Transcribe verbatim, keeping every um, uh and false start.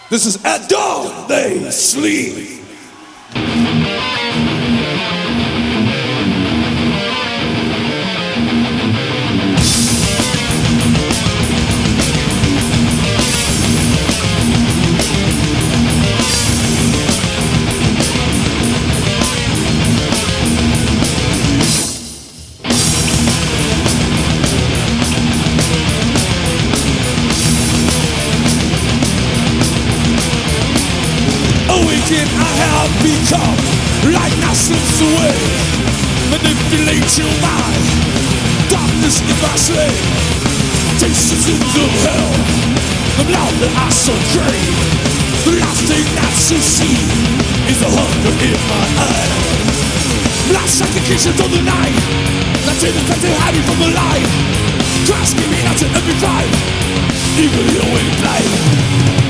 This is At Dawn They Sleep. I have become like now slips away. Manipulate your mind. Darkness is my slave. Taste the sins of hell. The love that I so crave. The last thing that you see is the hunger in my eyes. Blast applications of the night. That take the fact they hide me from the light. Crash giving out to every fight. Even in a way life.